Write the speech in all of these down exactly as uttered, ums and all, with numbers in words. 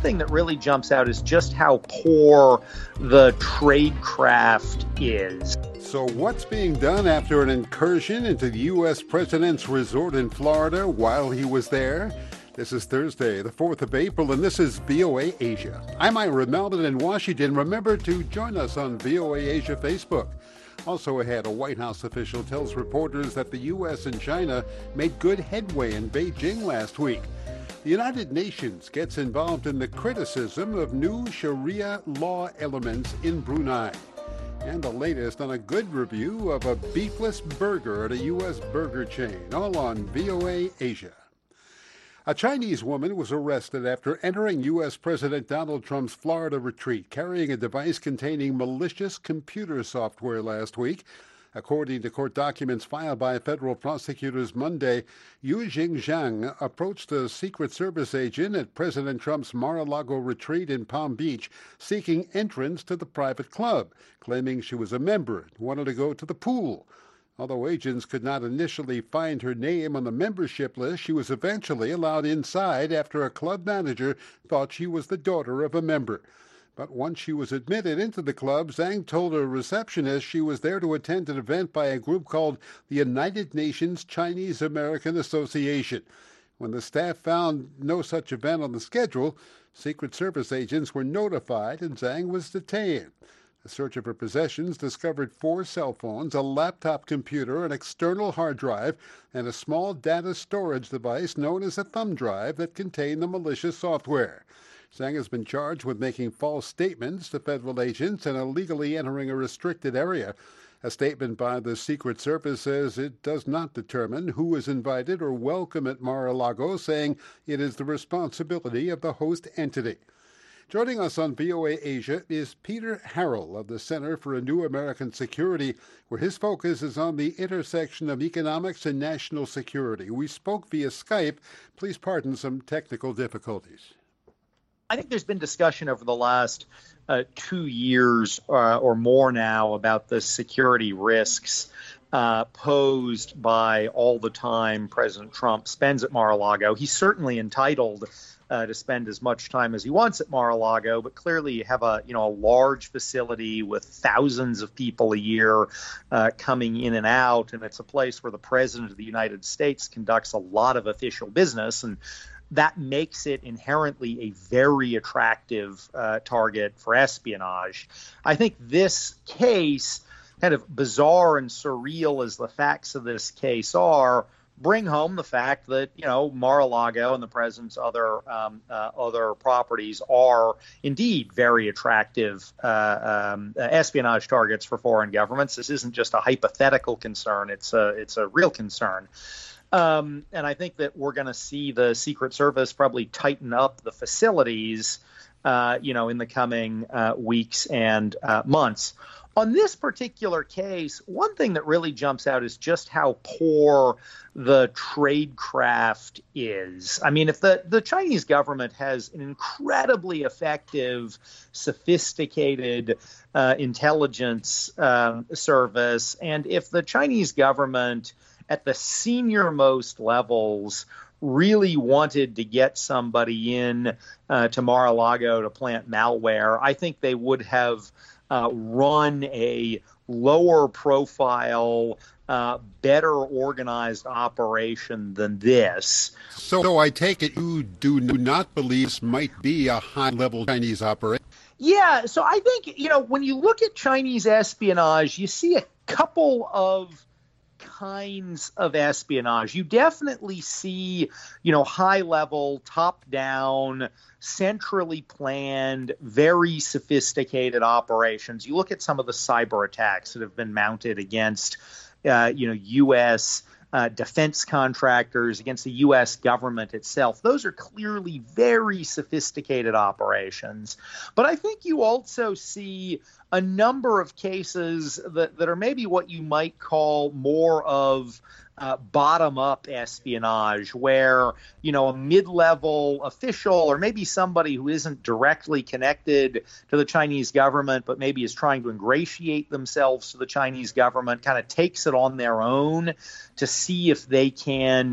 thing that really jumps out is just how poor the tradecraft is. So what's being done after an incursion into the U S president's resort in Florida while he was there? This is Thursday, the fourth of April, and this is V O A Asia. I'm Ira Melvin in Washington. Remember to join us on V O A Asia Facebook. Also ahead, a White House official tells reporters that the U S and China made good headway in Beijing last week. The United Nations gets involved in the criticism of new Sharia law elements in Brunei. And the latest on a good review of a beefless burger at a U S burger chain, all on V O A Asia. A Chinese woman was arrested after entering U S President Donald Trump's Florida retreat, carrying a device containing malicious computer software last week. According to court documents filed by federal prosecutors Monday, Yu Jingzhang approached a Secret Service agent at President Trump's Mar-a-Lago retreat in Palm Beach, seeking entrance to the private club, claiming she was a member and wanted to go to the pool. Although agents could not initially find her name on the membership list, she was eventually allowed inside after a club manager thought she was the daughter of a member. But once she was admitted into the club, Zhang told a receptionist she was there to attend an event by a group called the United Nations Chinese American Association. When the staff found no such event on the schedule, Secret Service agents were notified and Zhang was detained. A search of her possessions discovered four cell phones, a laptop computer, an external hard drive, and a small data storage device known as a thumb drive that contained the malicious software. Zhang has been charged with making false statements to federal agents and illegally entering a restricted area. A statement by the Secret Service says it does not determine who is invited or welcome at Mar-a-Lago, saying it is the responsibility of the host entity. Joining us on V O A Asia is Peter Harrell of the Center for a New American Security, where his focus is on the intersection of economics and national security. We spoke via Skype. Please pardon some technical difficulties. I think there's been discussion over the last uh, two years uh, or more now about the security risks uh, posed by all the time President Trump spends at Mar-a-Lago. He's certainly entitled Uh, to spend as much time as he wants at Mar-a-Lago, but clearly you have a you know a large facility with thousands of people a year uh, coming in and out, and it's a place where the President of the United States conducts a lot of official business, and that makes it inherently a very attractive uh, target for espionage. I think this case, kind of bizarre and surreal as the facts of this case are, bring home the fact that, you know, Mar-a-Lago and the president's other um, uh, other properties are indeed very attractive uh, um, uh, espionage targets for foreign governments. This isn't just a hypothetical concern. It's a, it's a real concern. Um, and I think that we're going to see the Secret Service probably tighten up the facilities, uh, you know, in the coming uh, weeks and uh, months. On this particular case, one thing that really jumps out is just how poor the tradecraft is. I mean, if the, the Chinese government has an incredibly effective, sophisticated uh, intelligence uh, service, and if the Chinese government at the senior most levels really wanted to get somebody in uh, to Mar-a-Lago to plant malware, I think they would have Uh, run a lower profile, uh, better organized operation than this. So, so I take it you do not believe this might be a high-level Chinese operation? Yeah, so I think, you know, when you look at Chinese espionage, you see a couple of kinds of espionage. You definitely see, you know, high-level, top-down, centrally planned, very sophisticated operations. You look at some of the cyber attacks that have been mounted against, uh, you know, U S uh, defense contractors, against the U S government itself. Those are clearly very sophisticated operations. But I think you also see a number of cases that, that are maybe what you might call more of uh, bottom-up espionage, where, you know, a mid-level official or maybe somebody who isn't directly connected to the Chinese government but maybe is trying to ingratiate themselves to the Chinese government kind of takes it on their own to see if they can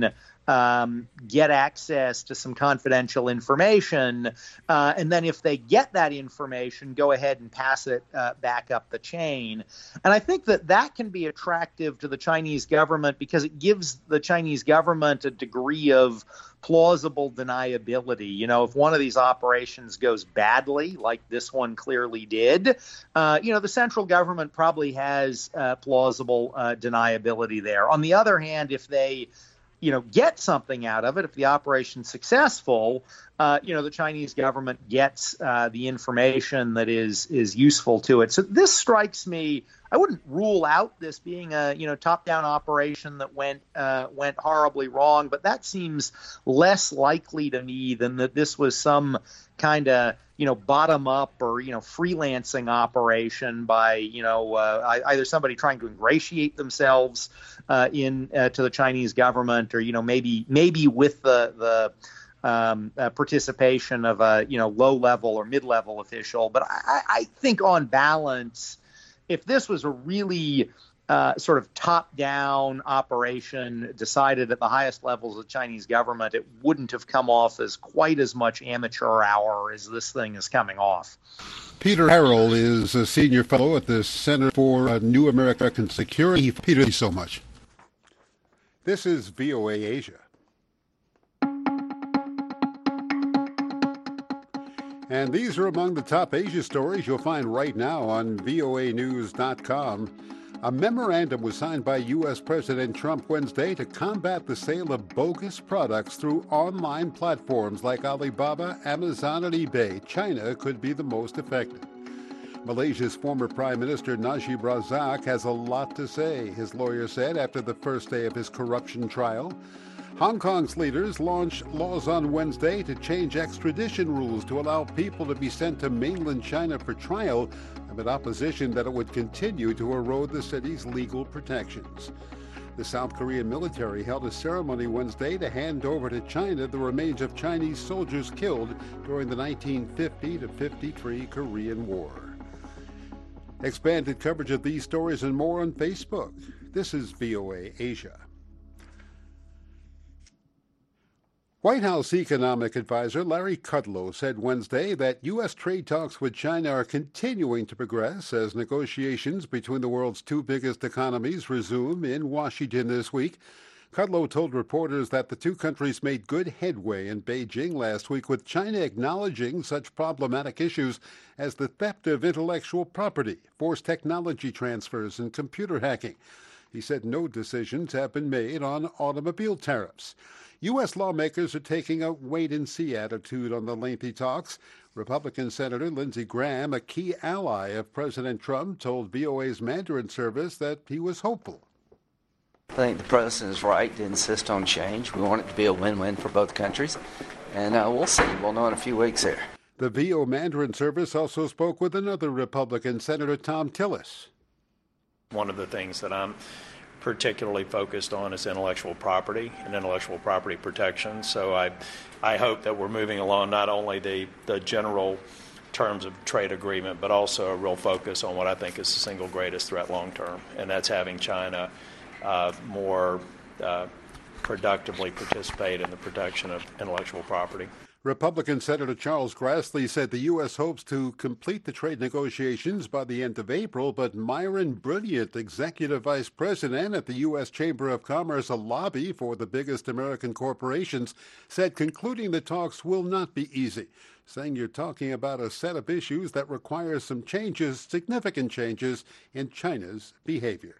um, get access to some confidential information, uh, and then if they get that information, go ahead and pass it uh, back up the chain. And I think that that can be attractive to the Chinese government because it gives the Chinese government a degree of plausible deniability. You know, if one of these operations goes badly, like this one clearly did, uh, you know, the central government probably has uh, plausible uh, deniability there. On the other hand, if they, you know, get something out of it, if the operation's successful, uh, you know, the Chinese government gets uh, the information that is is useful to it. So this strikes me. I wouldn't rule out this being a, you know, top-down operation that went uh, went horribly wrong, but that seems less likely to me than that this was some kind of, you know, bottom-up or, you know, freelancing operation by, you know, uh, either somebody trying to ingratiate themselves uh, in uh, to the Chinese government, or, you know, maybe maybe with the the um, uh, participation of a, you know, low-level or mid-level official. But I, I think on balance, if this was a really uh, sort of top-down operation decided at the highest levels of the Chinese government, it wouldn't have come off as quite as much amateur hour as this thing is coming off. Peter Harrell is a senior fellow at the Center for uh, New American Security. Peter, thank you so much. This is V O A Asia. And these are among the top Asia stories you'll find right now on V O A news dot com. A memorandum was signed by U S President Trump Wednesday to combat the sale of bogus products through online platforms like Alibaba, Amazon, and eBay. China could be the most affected. Malaysia's former Prime Minister Najib Razak has a lot to say, his lawyer said after the first day of his corruption trial. Hong Kong's leaders launched laws on Wednesday to change extradition rules to allow people to be sent to mainland China for trial, amid opposition that it would continue to erode the city's legal protections. The South Korean military held a ceremony Wednesday to hand over to China the remains of Chinese soldiers killed during the nineteen fifty to fifty-three Korean War. Expanded coverage of these stories and more on Facebook. This is V O A Asia. White House economic advisor Larry Kudlow said Wednesday that U S trade talks with China are continuing to progress as negotiations between the world's two biggest economies resume in Washington this week. Kudlow told reporters that the two countries made good headway in Beijing last week, with China acknowledging such problematic issues as the theft of intellectual property, forced technology transfers, and computer hacking. He said no decisions have been made on automobile tariffs. U S lawmakers are taking a wait-and-see attitude on the lengthy talks. Republican Senator Lindsey Graham, a key ally of President Trump, told V O A's Mandarin service that he was hopeful. I think the president is right to insist on change. We want it to be a win-win for both countries, and uh, we'll see. We'll know in a few weeks here. The V O Mandarin service also spoke with another Republican, Senator Thom Tillis. One of the things that I'm particularly focused on is intellectual property and intellectual property protection. So I, I hope that we're moving along not only the, the general terms of trade agreement, but also a real focus on what I think is the single greatest threat long term, and that's having China uh, more uh, productively participate in the protection of intellectual property. Republican Senator Charles Grassley said the U S hopes to complete the trade negotiations by the end of April, but Myron Brilliant, executive vice president at the U S Chamber of Commerce, a lobby for the biggest American corporations, said concluding the talks will not be easy, saying you're talking about a set of issues that requires some changes, significant changes in China's behavior.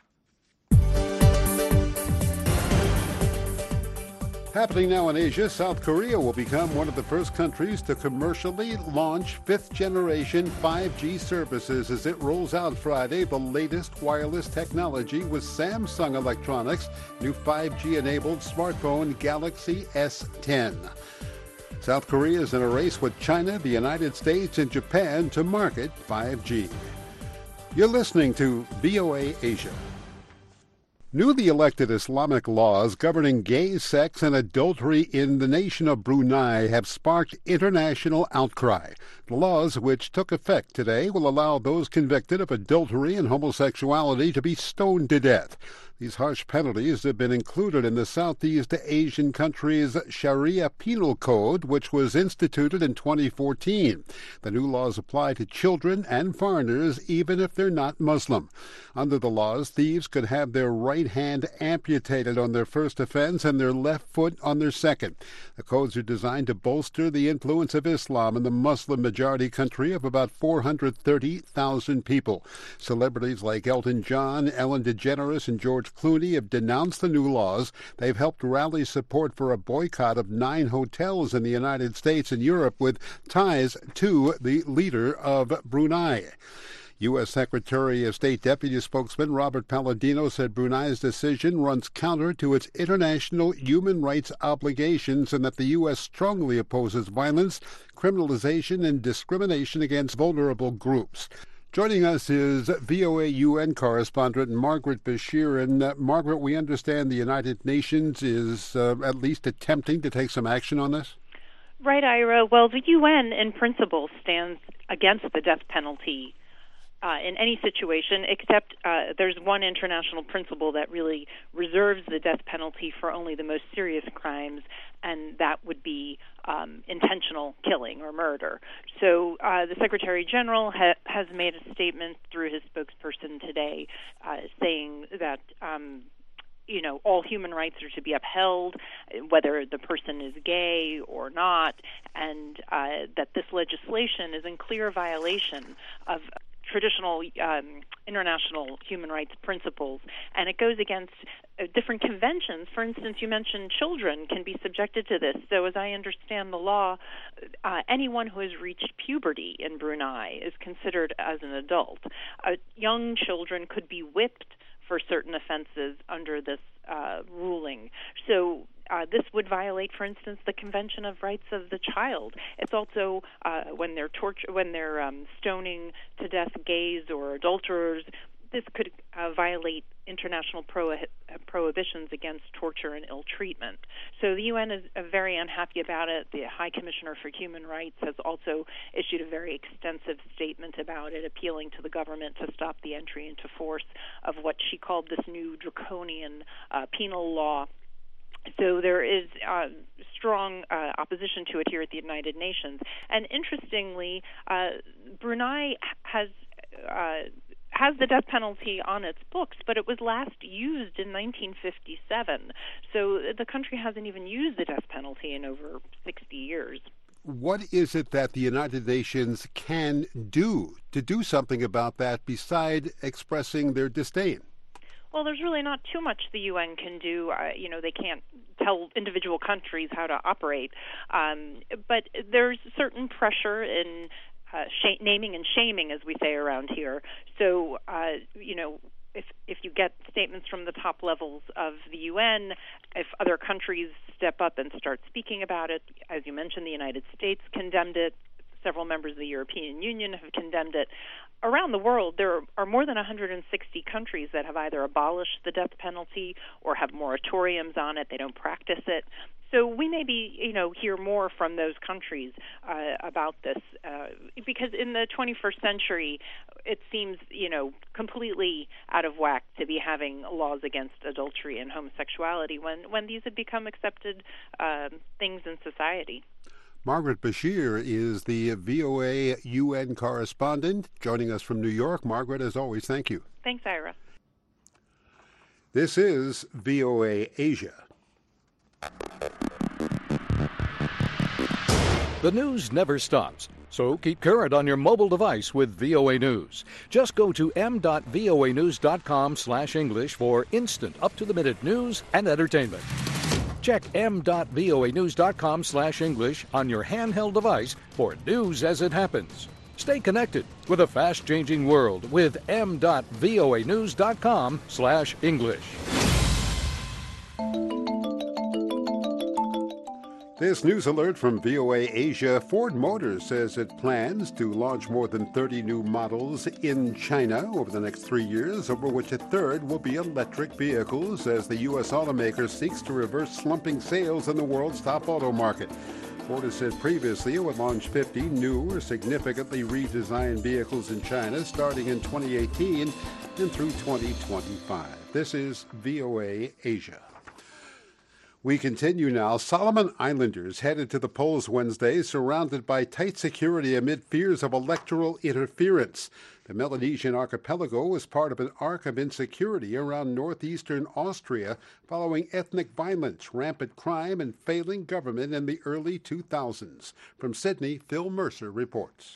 Happening now in Asia, South Korea will become one of the first countries to commercially launch fifth-generation five G services as it rolls out Friday the latest wireless technology with Samsung Electronics' new five G-enabled smartphone Galaxy S ten. South Korea is in a race with China, the United States, and Japan to market five G. You're listening to V O A Asia. Newly elected Islamic laws governing gay sex and adultery in the nation of Brunei have sparked international outcry. The laws, which took effect today, will allow those convicted of adultery and homosexuality to be stoned to death. These harsh penalties have been included in the Southeast Asian country's Sharia penal code, which was instituted in twenty fourteen. The new laws apply to children and foreigners, even if they're not Muslim. Under the laws, thieves could have their right hand amputated on their first offense and their left foot on their second. The codes are designed to bolster the influence of Islam in the Muslim-majority country of about four hundred thirty thousand people. Celebrities like Elton John, Ellen DeGeneres, and George Clooney have denounced the new laws. They've helped rally support for a boycott of nine hotels in the United States and Europe with ties to the leader of Brunei. U S. Secretary of State Deputy Spokesman Robert Palladino said Brunei's decision runs counter to its international human rights obligations and that the U S strongly opposes violence, criminalization, and discrimination against vulnerable groups. Joining us is V O A U N correspondent Margaret Bashir. And uh, Margaret, we understand the United Nations is uh, at least attempting to take some action on this? Right, Ira. Well, the U N in principle stands against the death penalty uh, in any situation, except uh, there's one international principle that really reserves the death penalty for only the most serious crimes, and that would be um, intentional killing or murder. So uh, the Secretary General ha- has made a statement through his spokesperson today uh, saying that um, you know, all human rights are to be upheld, whether the person is gay or not, and uh, that this legislation is in clear violation of traditional um, international human rights principles, and it goes against uh, different conventions. For instance, you mentioned children can be subjected to this. So as I understand the law, uh, anyone who has reached puberty in Brunei is considered as an adult. Uh, young children could be whipped for certain offenses under this uh, ruling. So uh, this would violate, for instance, the Convention of Rights of the Child. It's also uh, when they're torture, when they're um, stoning to death gays or adulterers. This could uh, violate international pro- prohibitions against torture and ill treatment. So the U N is uh, very unhappy about it. The High Commissioner for Human Rights has also issued a very extensive statement about it, appealing to the government to stop the entry into force of what she called this new draconian uh, penal law. So there is uh, strong uh, opposition to it here at the United Nations. And interestingly, uh, Brunei has uh, has the death penalty on its books, but it was last used in nineteen fifty-seven. So the country hasn't even used the death penalty in over sixty years. What is it that the United Nations can do to do something about that beside expressing their disdain? Well, there's really not too much the U N can do. Uh, you know, they can't tell individual countries how to operate. Um, but there's certain pressure in uh, sh- naming and shaming, as we say around here. So, uh, you know, if if you get statements from the top levels of the U N, if other countries step up and start speaking about it, as you mentioned, the United States condemned it. Several members of the European Union have condemned it. Around the world, there are more than one hundred sixty countries that have either abolished the death penalty or have moratoriums on it. They don't practice it. So we may be, you know, hear more from those countries uh, about this, uh, because in the twenty-first century, it seems, you know, completely out of whack to be having laws against adultery and homosexuality when, when these have become accepted uh, things in society. Margaret Bashir is the V O A U N correspondent joining us from New York. Margaret, as always, thank you. Thanks, Ira. This is V O A Asia. The news never stops, so keep current on your mobile device with V O A News. Just go to m dot voa news dot com slash English for instant, up-to-the-minute news and entertainment. Check m dot voa news dot com slash English on your handheld device for news as it happens. Stay connected with a fast-changing world with m dot voa news dot com slash English. This news alert from V O A Asia. Ford Motors says it plans to launch more than thirty new models in China over the next three years, over which a third will be electric vehicles, as the U S automaker seeks to reverse slumping sales in the world's top auto market. Ford has said previously it would launch fifty new or significantly redesigned vehicles in China starting in twenty eighteen and through twenty twenty-five. This is V O A Asia. We continue now. Solomon Islanders headed to the polls Wednesday, surrounded by tight security amid fears of electoral interference. The Melanesian archipelago was part of an arc of insecurity around northeastern Austria following ethnic violence, rampant crime, and failing government in the early two thousands. From Sydney, Phil Mercer reports.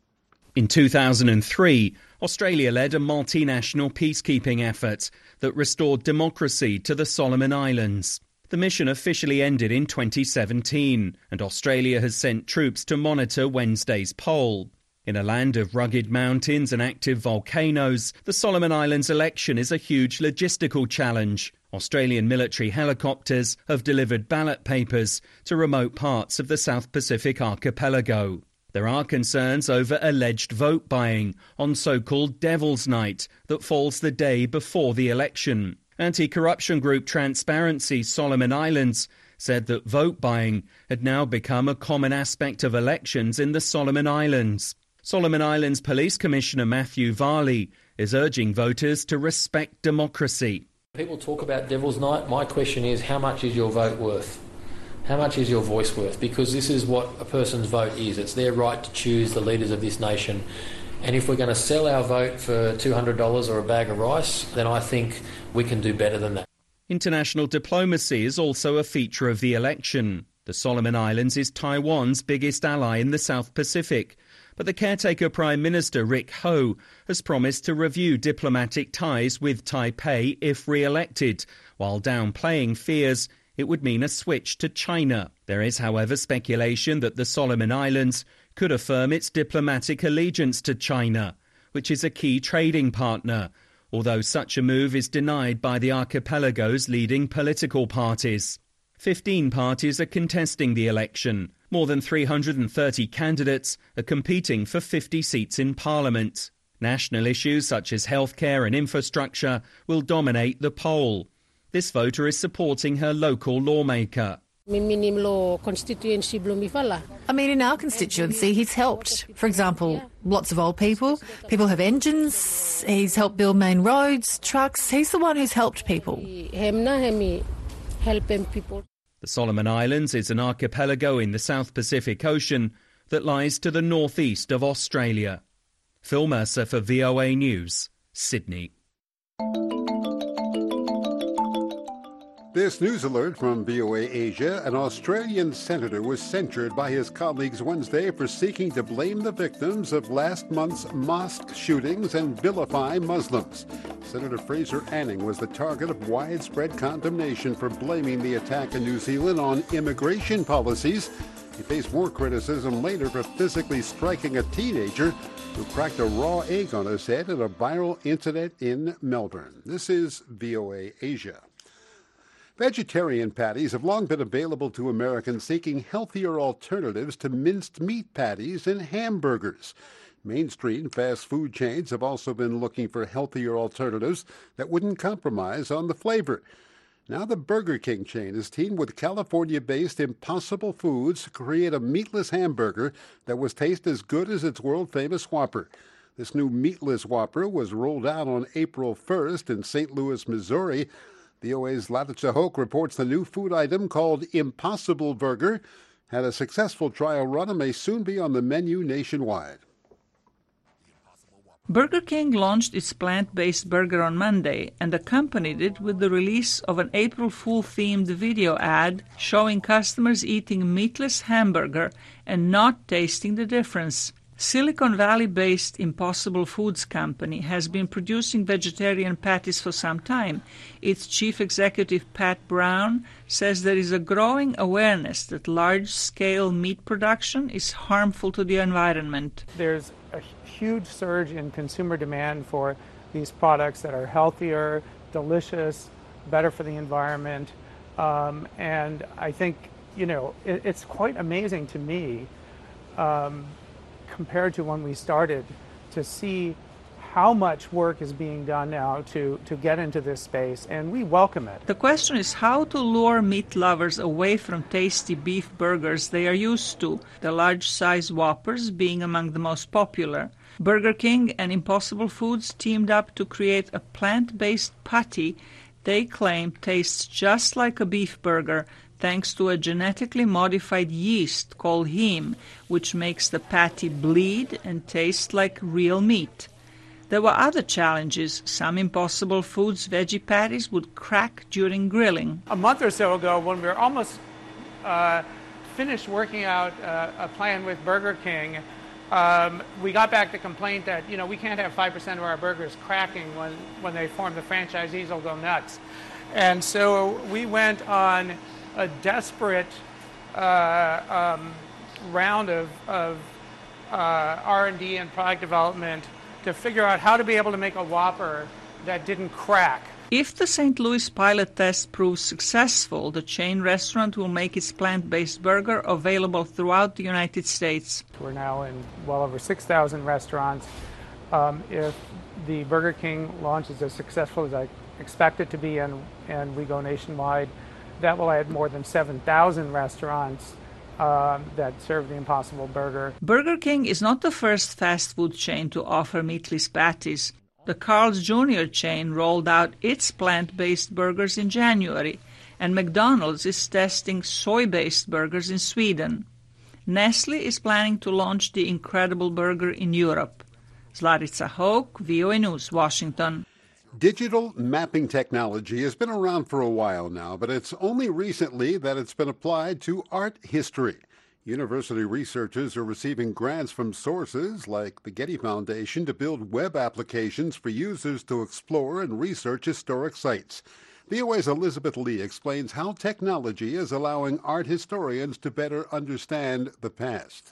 In two thousand three, Australia led a multinational peacekeeping effort that restored democracy to the Solomon Islands. The mission officially ended in twenty seventeen, and Australia has sent troops to monitor Wednesday's poll. In a land of rugged mountains and active volcanoes, the Solomon Islands election is a huge logistical challenge. Australian military helicopters have delivered ballot papers to remote parts of the South Pacific archipelago. There are concerns over alleged vote buying on so-called Devil's Night that falls the day before the election. Anti-corruption group Transparency Solomon Islands said that vote buying had now become a common aspect of elections in the Solomon Islands. Solomon Islands Police Commissioner Matthew Varley is urging voters to respect democracy. People talk about Devil's Night. My question is, how much is your vote worth? How much is your voice worth? Because this is what a person's vote is. It's their right to choose the leaders of this nation. And if we're going to sell our vote for two hundred dollars or a bag of rice, then I think we can do better than that. International diplomacy is also a feature of the election. The Solomon Islands is Taiwan's biggest ally in the South Pacific. But the caretaker Prime Minister Rick Ho has promised to review diplomatic ties with Taipei if re-elected, while downplaying fears it would mean a switch to China. There is, however, speculation that the Solomon Islands could affirm its diplomatic allegiance to China, which is a key trading partner, although such a move is denied by the archipelago's leading political parties. Fifteen parties are contesting the election. More than three hundred thirty candidates are competing for fifty seats in Parliament. National issues such as healthcare and infrastructure will dominate the poll. This voter is supporting her local lawmaker. I mean, in our constituency, he's helped. For example, lots of old people. People have engines. He's helped build main roads, trucks. He's the one who's helped people. The Solomon Islands is an archipelago in the South Pacific Ocean that lies to the northeast of Australia. Phil Mercer for V O A News, Sydney. This news alert from V O A Asia. An Australian senator was censured by his colleagues Wednesday for seeking to blame the victims of last month's mosque shootings and vilify Muslims. Senator Fraser Anning was the target of widespread condemnation for blaming the attack in New Zealand on immigration policies. He faced more criticism later for physically striking a teenager who cracked a raw egg on his head in a viral incident in Melbourne. This is V O A Asia. Vegetarian patties have long been available to Americans seeking healthier alternatives to minced meat patties and hamburgers. Mainstream fast food chains have also been looking for healthier alternatives that wouldn't compromise on the flavor. Now the Burger King chain is teamed with California-based Impossible Foods to create a meatless hamburger that was taste as good as its world-famous Whopper. This new meatless Whopper was rolled out on April first in Saint Louis, Missouri. V O A's Latitza Hoke reports the new food item called Impossible Burger had a successful trial run and may soon be on the menu nationwide. Burger King launched its plant-based burger on Monday and accompanied it with the release of an April Fool-themed video ad showing customers eating meatless hamburger and not tasting the difference. Silicon Valley-based Impossible Foods Company has been producing vegetarian patties for some time. Its chief executive, Pat Brown, says there is a growing awareness that large-scale meat production is harmful to the environment. There's a huge surge in consumer demand for these products that are healthier, delicious, better for the environment. Um, and I think, you know, it, it's quite amazing to me um, compared to when we started, to see how much work is being done now to, to get into this space, and we welcome it. The question is how to lure meat lovers away from tasty beef burgers they are used to, the large-size Whoppers being among the most popular. Burger King and Impossible Foods teamed up to create a plant-based patty they claim tastes just like a beef burger, thanks to a genetically modified yeast called heme, which makes the patty bleed and taste like real meat. There were other challenges. Some Impossible Foods veggie patties would crack during grilling. A month or so ago, when we were almost uh, finished working out uh, a plan with Burger King, um, we got back the complaint that, you know, we can't have five percent of our burgers cracking when, when they form. The franchisees will go nuts. And so we went on a desperate uh, um, round of, of uh, R and D and product development to figure out how to be able to make a Whopper that didn't crack. If the Saint Louis pilot test proves successful, the chain restaurant will make its plant-based burger available throughout the United States. We're now in well over six thousand restaurants. Um, if the Burger King launch is as successful as I expect it to be and, and we go nationwide, that will add more than seven thousand restaurants Um, that serve the Impossible Burger. Burger King is not the first fast food chain to offer meatless patties. The Carl's Junior chain rolled out its plant-based burgers in January, and McDonald's is testing soy-based burgers in Sweden. Nestle is planning to launch the Incredible Burger in Europe. Zlarica Hoke, V O A News, Washington. Digital mapping technology has been around for a while now, but it's only recently that it's been applied to art history. University researchers are receiving grants from sources like the Getty Foundation to build web applications for users to explore and research historic sites. V O A's Elizabeth Lee explains how technology is allowing art historians to better understand the past.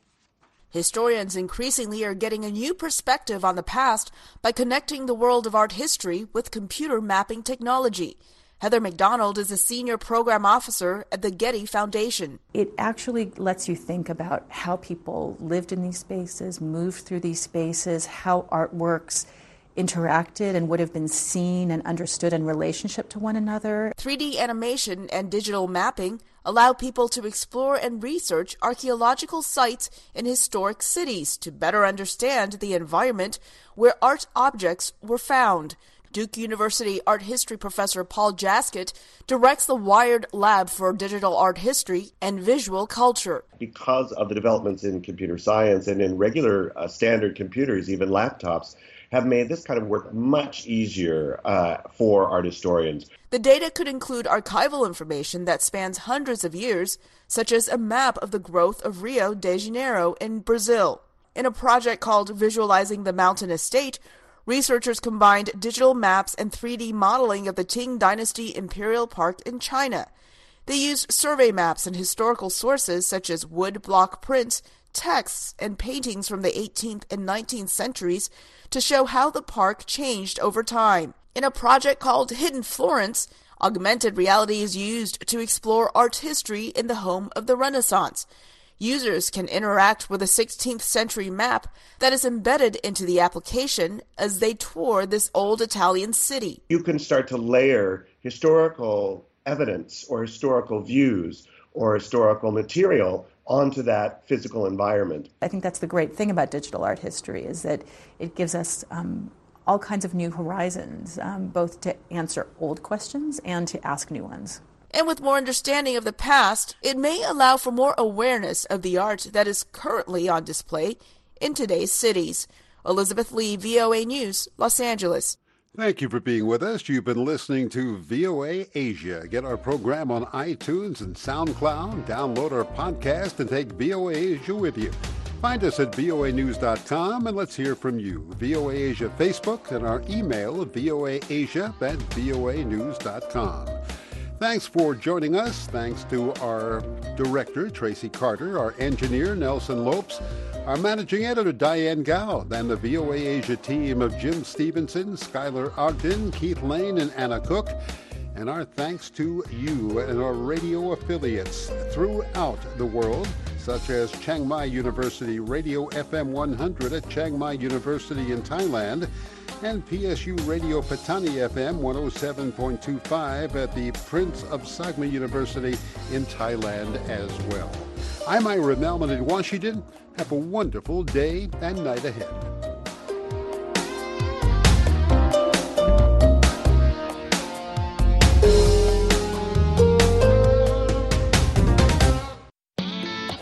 Historians increasingly are getting a new perspective on the past by connecting the world of art history with computer mapping technology. Heather McDonald is a senior program officer at the Getty Foundation. It actually lets you think about how people lived in these spaces, moved through these spaces, how artworks interacted and would have been seen and understood in relationship to one another. three D animation and digital mapping allow people to explore and research archaeological sites in historic cities to better understand the environment where art objects were found. Duke University art history professor Paul Jaskett directs the Wired Lab for Digital Art History and Visual Culture. Because of the developments in computer science and in regular uh, standard computers, even laptops, have made this kind of work much easier uh, for art historians. The data could include archival information that spans hundreds of years, such as a map of the growth of Rio de Janeiro in Brazil. In a project called Visualizing the Mountain Estate, researchers combined digital maps and three D modeling of the Qing Dynasty Imperial Park in China. They used survey maps and historical sources such as wood block prints, texts, and paintings from the eighteenth and nineteenth centuries to show how the park changed over time. In a project called Hidden Florence, augmented reality is used to explore art history in the home of the Renaissance. Users can interact with a sixteenth century map that is embedded into the application as they tour this old Italian city. You can start to layer historical evidence or historical views or historical material onto that physical environment. I think that's the great thing about digital art history, is that it gives us um, all kinds of new horizons, um, both to answer old questions and to ask new ones. And with more understanding of the past, it may allow for more awareness of the art that is currently on display in today's cities. Elizabeth Lee, V O A News, Los Angeles. Thank you for being with us. You've been listening to V O A Asia. Get our program on iTunes and SoundCloud. Download our podcast and take V O A Asia with you. Find us at V O A news dot com and let's hear from you. V O A Asia Facebook and our email, V O A Asia at V O A news dot com. Thanks for joining us. Thanks to our director, Tracy Carter, our engineer, Nelson Lopes, our managing editor, Diane Gao, and the V O A Asia team of Jim Stevenson, Skylar Ogden, Keith Lane, and Anna Cook. And our thanks to you and our radio affiliates throughout the world, such as Chiang Mai University Radio F M one hundred at Chiang Mai University in Thailand, and P S U Radio Patani F M one oh seven point two five at the Prince of Sagma University in Thailand as well. I'm Ira Melman in Washington. Have a wonderful day and night ahead.